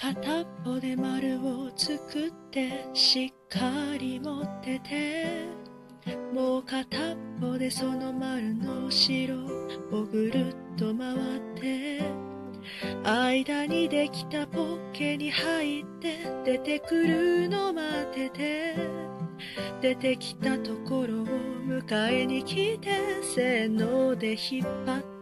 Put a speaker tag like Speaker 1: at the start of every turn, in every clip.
Speaker 1: 片っぽで丸を作ってしっかり持ってて、もう片っぽでその丸の後ろをぐるっと回って、間にできたポッケに入って出てくるの待ってて、出てきたところを迎えに来て、せーので引っ張って、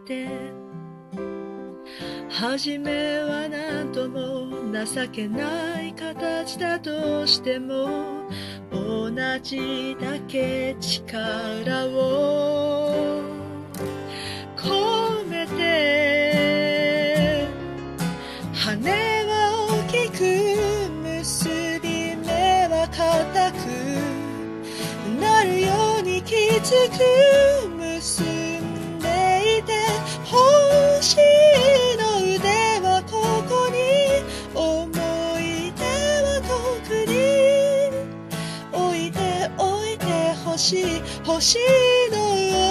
Speaker 1: 初めはなんとも情けない形だとしても、同じだけ力を込めて、羽は大きく結び目は固くなるようにきつく結んでいて、星の腕はここに、思い出は遠くに置いておいてほしい、星の